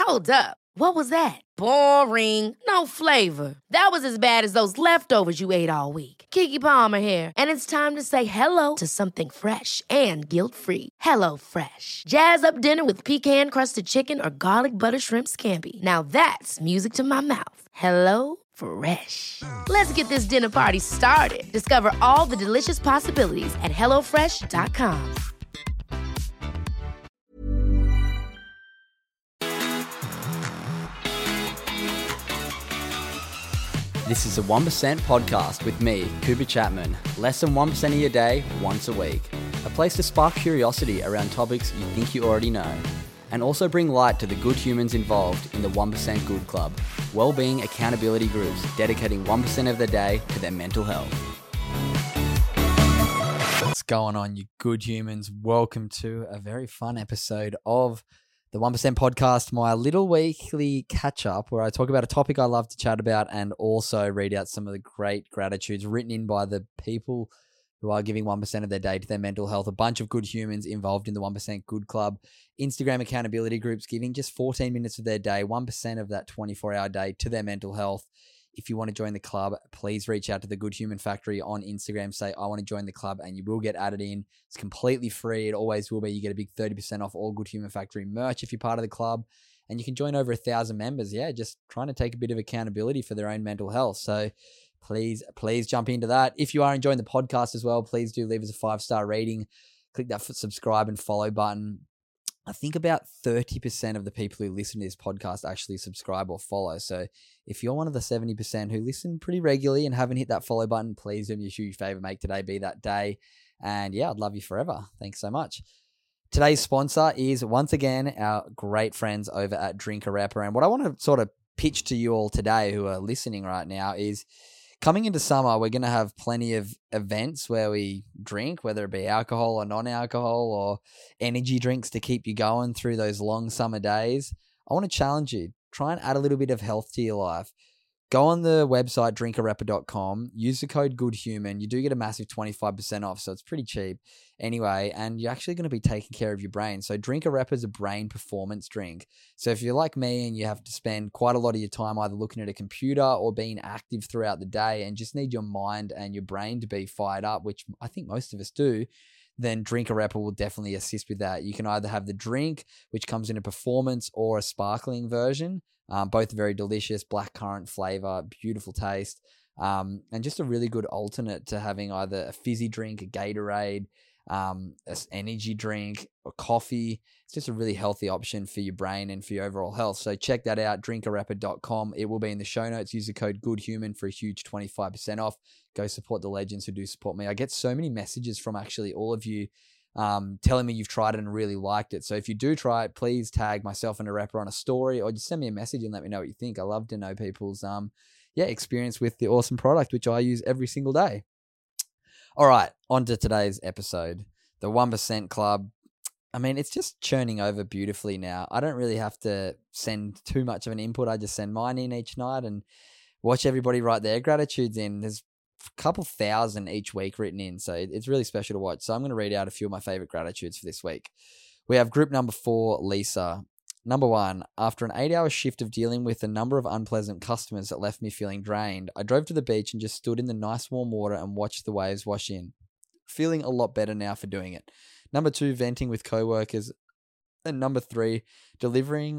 Hold up. What was that? Boring. No flavor. That was as bad as those leftovers you ate all week. Keke Palmer here, and it's time to say hello to something fresh and guilt-free. Hello Fresh. Jazz up dinner with pecan-crusted chicken or garlic butter shrimp scampi. Now that's music to my mouth. Hello Fresh. Let's get this dinner party started. Discover all the delicious possibilities at hellofresh.com. This is a 1% podcast with me, Cooper Chapman. Less than 1% of your day, once a week. A place to spark curiosity around topics you think you already know. And also bring light to the good humans involved in the 1% Good Club. Wellbeing accountability groups dedicating 1% of their day to their mental health. What's going on, you good humans? Welcome to a very fun episode of the 1% podcast, my little weekly catch-up where I talk about a topic I love to chat about and also read out some of the great gratitudes written in by the people who are giving 1% of their day to their mental health. A bunch of good humans involved in the 1% Good Club. Instagram accountability groups giving just 14 minutes of their day, 1% of that 24-hour day to their mental health. If you want to join the club, please reach out to the Good Human Factory on Instagram. Say, I want to join the club, and you will get added in. It's completely free. It always will be. You get a big 30% off all Good Human Factory merch if you're part of the club. And you can join over 1,000 members. Yeah, just trying to take a bit of accountability for their own mental health. So please jump into that. If you are enjoying the podcast as well, please do leave us a 5-star rating. Click that subscribe and follow button. I think about 30% of the people who listen to this podcast actually subscribe or follow. So if you're one of the 70% who listen pretty regularly and haven't hit that follow button, please do me a huge favor. Make today be that day. And yeah, I'd love you forever. Thanks so much. Today's sponsor is once again our great friends over at Drink Arepa. And what I want to sort of pitch to you all today who are listening right now is coming into summer, we're going to have plenty of events where we drink, whether it be alcohol or non-alcohol or energy drinks to keep you going through those long summer days. I want to challenge you. Try and add a little bit of health to your life. Go on the website, drinkarepa.com. Use the code GOODHUMAN. You do get a massive 25% off, so it's pretty cheap. Anyway, and you're actually going to be taking care of your brain. So Drink Arepa is a brain performance drink. So if you're like me and you have to spend quite a lot of your time either looking at a computer or being active throughout the day and just need your mind and your brain to be fired up, which I think most of us do, then Drink Arepa will definitely assist with that. You can either have the drink, which comes in a performance or a sparkling version. Both very delicious, blackcurrant flavor, beautiful taste, and just a really good alternate to having either a fizzy drink, a Gatorade, an energy drink, or coffee. It's just a really healthy option for your brain and for your overall health. So check that out, drinkarepa.com. It will be in the show notes. Use the code GOODHUMAN for a huge 25% off. Go support the legends who do support me. I get so many messages from actually all of you telling me you've tried it and really liked it. So if you do try it, please tag myself and Arepa on a story or just send me a message and let me know what you think. I love to know people's experience with the awesome product, which I use every single day. All right, on to today's episode. The 1% Club. I mean, it's just churning over beautifully now. I don't really have to send too much of an input. I just send mine in each night and watch everybody write their gratitudes in. There's a couple thousand each week written in, so it's really special to watch. So I'm going to read out a few of my favorite gratitudes for this week. We have group number 4, Lisa. Number 1, after an 8-hour shift of dealing with a number of unpleasant customers that left me feeling drained, I drove to the beach and just stood in the nice warm water and watched the waves wash in. Feeling a lot better now for doing it. Number 2, venting with co-workers. And number 3, delivery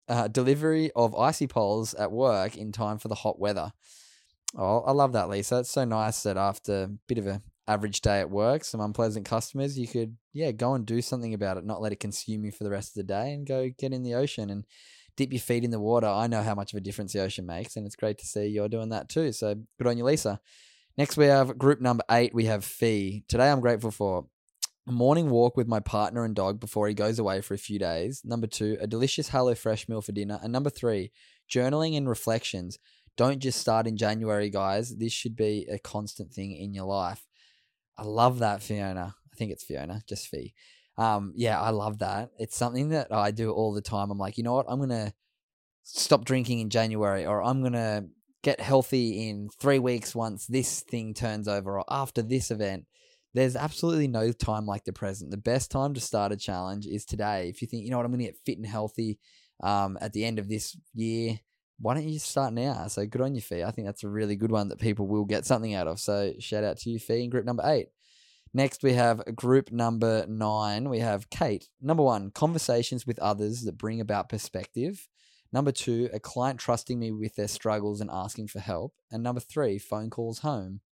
of icy poles at work in time for the hot weather. Oh, I love that, Lisa. It's so nice that after a bit of an average day at work, some unpleasant customers, you could, go and do something about it, not let it consume you for the rest of the day and go get in the ocean and dip your feet in the water. I know how much of a difference the ocean makes, and it's great to see you're doing that too. So good on you, Lisa. Next, we have group number 8. We have Fee. Today, I'm grateful for a morning walk with my partner and dog before he goes away for a few days. Number 2, a delicious HelloFresh meal for dinner. And number 3, journaling and reflections. Don't just start in January, guys. This should be a constant thing in your life. I love that, Fiona. I think it's Fiona, just Fee. I love that. It's something that I do all the time. I'm like, you know what? I'm going to stop drinking in January, or I'm going to get healthy in 3 weeks once this thing turns over, or after this event. There's absolutely no time like the present. The best time to start a challenge is today. If you think, you know what, I'm going to get fit and healthy at the end of this year, why don't you just start now? So good on you, Fee. I think that's a really good one that people will get something out of. So shout out to you, Fee, in group number 8. Next, we have group number 9. We have Kate. Number 1, conversations with others that bring about perspective. Number 2, a client trusting me with their struggles and asking for help. And number 3, phone calls home.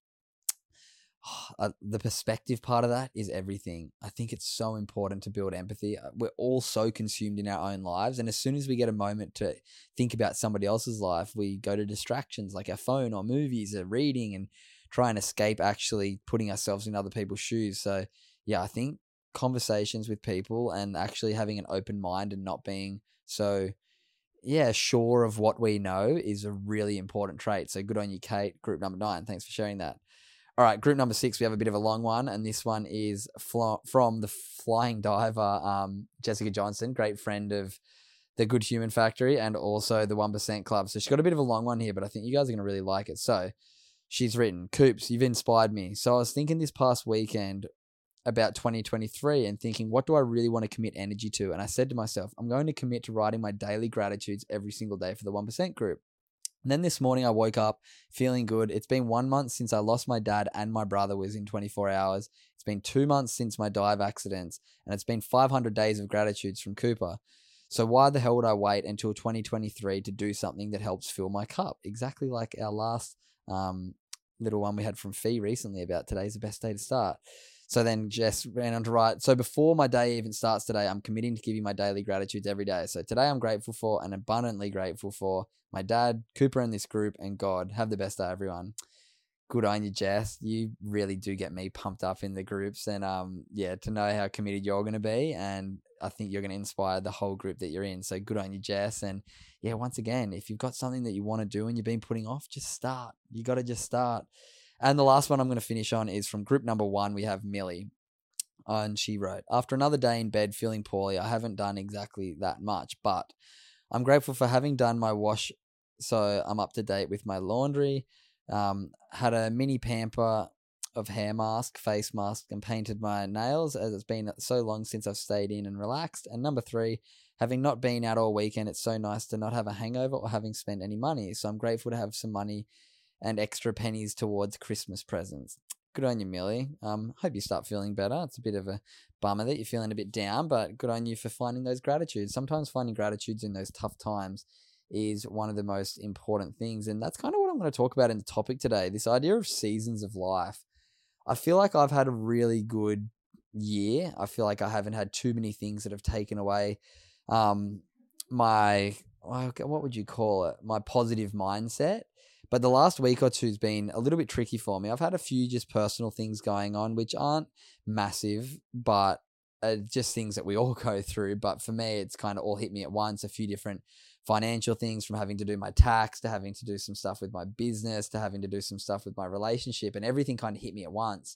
The perspective part of that is everything. I think it's so important to build empathy. We're all so consumed in our own lives. And as soon as we get a moment to think about somebody else's life, we go to distractions like our phone or movies or reading and try and escape actually putting ourselves in other people's shoes. So yeah, I think conversations with people and actually having an open mind and not being so sure of what we know is a really important trait. So good on you, Kate. Group number 9. Thanks for sharing that. All right, group number 6, we have a bit of a long one, and this one is from the flying diver, Jessica Johnson, great friend of the Good Human Factory and also the 1% Club. So she's got a bit of a long one here, but I think you guys are going to really like it. So she's written, Coops, you've inspired me. So I was thinking this past weekend about 2023 and thinking, what do I really want to commit energy to? And I said to myself, I'm going to commit to writing my daily gratitudes every single day for the 1% group. And then this morning I woke up feeling good. It's been 1 month since I lost my dad and my brother was in 24 hours. It's been 2 months since my dive accidents, and it's been 500 days of gratitudes from Cooper. So why the hell would I wait until 2023 to do something that helps fill my cup? Exactly like our last little one we had from Fee recently about today's the best day to start. So then Jess ran on to write, so before my day even starts today, I'm committing to giving my daily gratitudes every day. So today I'm grateful for and abundantly grateful for my dad, Cooper and this group, and God. Have the best day, everyone. Good on you, Jess. You really do get me pumped up in the groups and to know how committed you're going to be. And I think you're going to inspire the whole group that you're in. So good on you, Jess. And yeah, once again, if you've got something that you want to do and you've been putting off, just start. You got to just start. And the last one I'm going to finish on is from group number 1. We have Millie. And she wrote, after another day in bed feeling poorly, I haven't done exactly that much, but I'm grateful for having done my wash, so I'm up to date with my laundry. Had a mini pamper of hair mask, face mask, and painted my nails as it's been so long since I've stayed in and relaxed. And number 3, having not been out all weekend, it's so nice to not have a hangover or having spent any money. So I'm grateful to have some money and extra pennies towards Christmas presents. Good on you, Millie. Hope you start feeling better. It's a bit of a bummer that you're feeling a bit down, but good on you for finding those gratitudes. Sometimes finding gratitudes in those tough times is one of the most important things, and that's kind of what I'm going to talk about in the topic today, this idea of seasons of life. I feel like I've had a really good year. I feel like I haven't had too many things that have taken away my, what would you call it, my positive mindset. But the last week or two has been a little bit tricky for me. I've had a few just personal things going on, which aren't massive, but just things that we all go through. But for me, it's kind of all hit me at once. A few different financial things, from having to do my tax to having to do some stuff with my business to having to do some stuff with my relationship, and everything kind of hit me at once.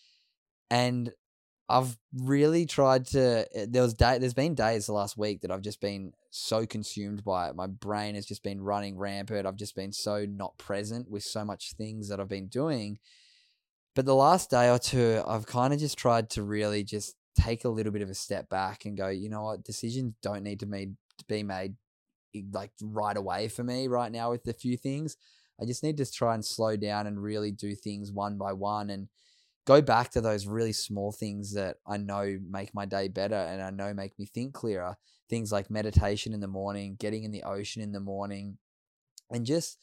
And I've really tried to, there's been days the last week that I've just been so consumed by it. My brain has just been running rampant. I've just been so not present with so much things that I've been doing. But the last day or two, I've kind of just tried to really just take a little bit of a step back and go, you know what, decisions don't need to be made like right away for me right now with a few things. I just need to try and slow down and really do things one by one and go back to those really small things that I know make my day better and I know make me think clearer. Things like meditation in the morning, getting in the ocean in the morning, and just,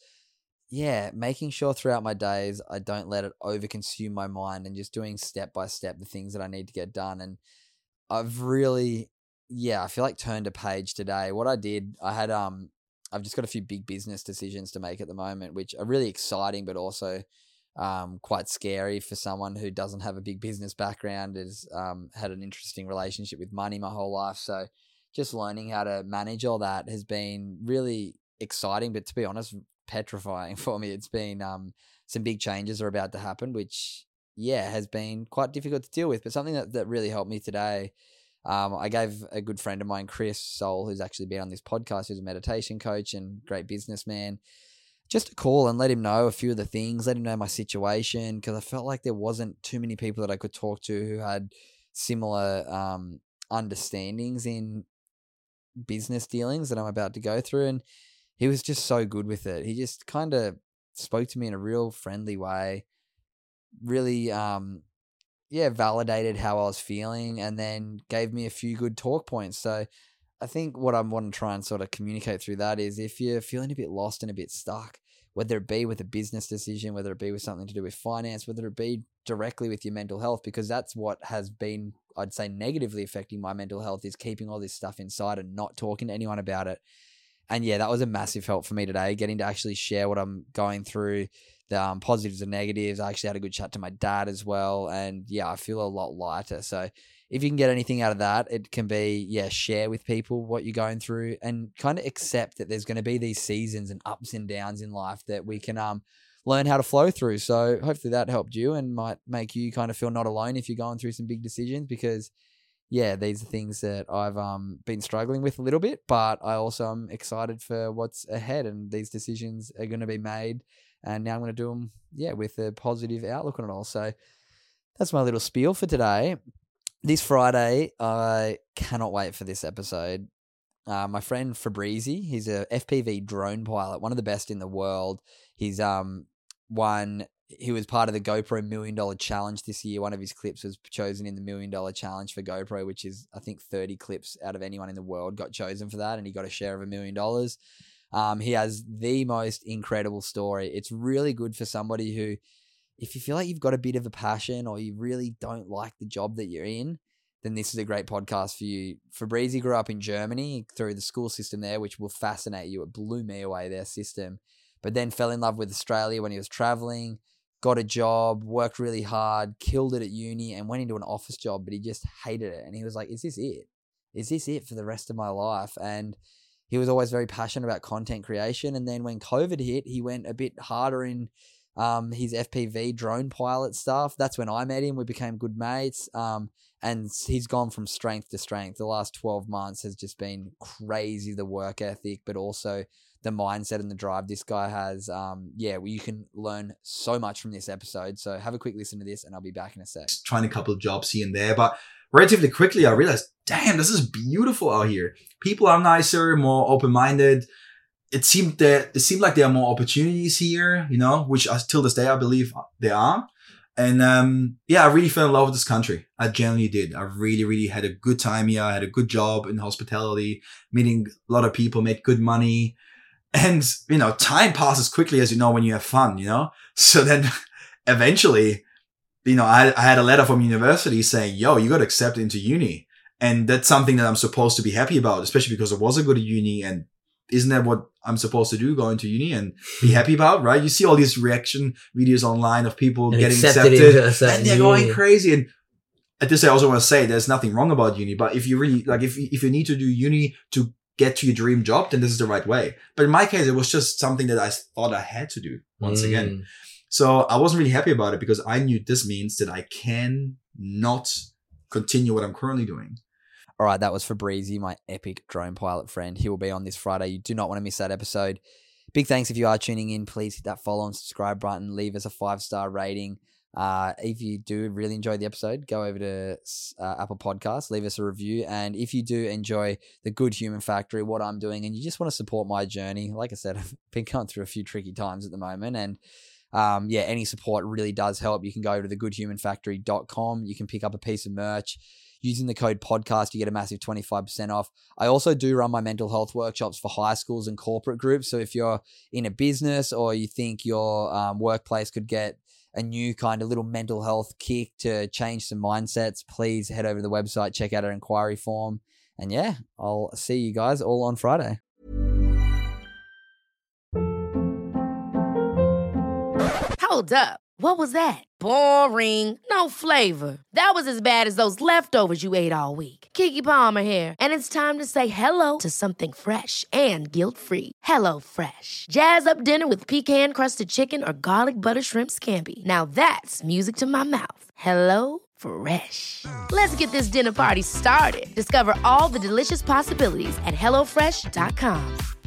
making sure throughout my days I don't let it overconsume my mind and just doing step by step the things that I need to get done. And I've really, I feel like turned a page today. What I did, I've just got a few big business decisions to make at the moment, which are really exciting, but also quite scary for someone who doesn't have a big business background, has had an interesting relationship with money my whole life. So just learning how to manage all that has been really exciting, but to be honest, petrifying for me. It's been some big changes are about to happen, which has been quite difficult to deal with, but something that really helped me today. I gave a good friend of mine, Chris Soul, who's actually been on this podcast, who's a meditation coach and great businessman, just a call and let him know a few of the things, let him know my situation, because I felt like there wasn't too many people that I could talk to who had similar understandings in business dealings that I'm about to go through. And he was just so good with it. He just kind of spoke to me in a real friendly way, really, validated how I was feeling, and then gave me a few good talk points. So I think what I want to try and sort of communicate through that is, if you're feeling a bit lost and a bit stuck, whether it be with a business decision, whether it be with something to do with finance, whether it be directly with your mental health, because that's what has been, I'd say, negatively affecting my mental health, is keeping all this stuff inside and not talking to anyone about it. And yeah, that was a massive help for me today, getting to actually share what I'm going through, the positives and negatives. I actually had a good chat to my dad as well. And yeah, I feel a lot lighter. So if you can get anything out of that, it can be, share with people what you're going through, and kind of accept that there's going to be these seasons and ups and downs in life that we can learn how to flow through. So hopefully that helped you and might make you kind of feel not alone if you're going through some big decisions, because these are things that I've been struggling with a little bit, but I also am excited for what's ahead, and these decisions are going to be made, and now I'm going to do them, with a positive outlook on it all. So that's my little spiel for today. This Friday, I cannot wait for this episode. My friend Fabrizi, he's a FPV drone pilot, one of the best in the world. He's he was part of the GoPro $1 Million Challenge this year. One of his clips was chosen in the $1 Million Challenge for GoPro, which is, I think, 30 clips out of anyone in the world got chosen for that, and he got a share of $1 million. He has the most incredible story. It's really good for somebody who, if you feel like you've got a bit of a passion or you really don't like the job that you're in, then this is a great podcast for you. Fabrizi grew up in Germany through the school system there, which will fascinate you. It blew me away, their system. But then fell in love with Australia when he was traveling, got a job, worked really hard, killed it at uni, and went into an office job, but he just hated it. And he was like, is this it? Is this it for the rest of my life? And he was always very passionate about content creation. And then when COVID hit, he went a bit harder in his FPV drone pilot stuff. That's when I met him. We became good mates. And he's gone from strength to strength. The last 12 months has just been crazy, the work ethic, but also the mindset and the drive this guy has. You can learn so much from this episode. So have a quick listen to this and I'll be back in a sec. Trying a couple of jobs here and there, but relatively quickly I realized, damn, this is beautiful out here. People are nicer, more open-minded. It seemed like there are more opportunities here, which till this day I believe there are. And I really fell in love with this country. I genuinely did. I really, really had a good time here. I had a good job in hospitality, meeting a lot of people, made good money. And, time passes quickly, as you know, when you have fun, So then eventually, I had a letter from university saying, yo, you got accepted into uni. And that's something that I'm supposed to be happy about, especially because I was a good at uni. And isn't that what I'm supposed to do, going to uni and be happy about, right? You see all these reaction videos online of people getting accepted and they're going crazy. And at this, I also want to say there's nothing wrong about uni, but if you really, if you need to do uni to get to your dream job, then this is the right way. But in my case, it was just something that I thought I had to do once again. So I wasn't really happy about it because I knew this means that I can not continue what I'm currently doing. All right, that was Fabrizi, my epic drone pilot friend. He will be on this Friday. You do not want to miss that episode. Big thanks if you are tuning in. Please hit that follow and subscribe button. Leave us a 5-star rating. If you do really enjoy the episode, go over to Apple Podcasts, leave us a review. And if you do enjoy the Good Human Factory, what I'm doing, and you just want to support my journey, like I said, I've been going through a few tricky times at the moment. And any support really does help. You can go over to thegoodhumanfactory.com. You can pick up a piece of merch. Using the code podcast, you get a massive 25% off. I also do run my mental health workshops for high schools and corporate groups. So if you're in a business or you think your workplace could get a new kind of little mental health kick to change some mindsets, please head over to the website, check out our inquiry form. And I'll see you guys all on Friday. Hold up. What was that? Boring. No flavor. That was as bad as those leftovers you ate all week. Keke Palmer here. And it's time to say hello to something fresh and guilt-free. Hello Fresh. Jazz up dinner with pecan-crusted chicken or garlic butter shrimp scampi. Now that's music to my mouth. Hello Fresh. Let's get this dinner party started. Discover all the delicious possibilities at HelloFresh.com.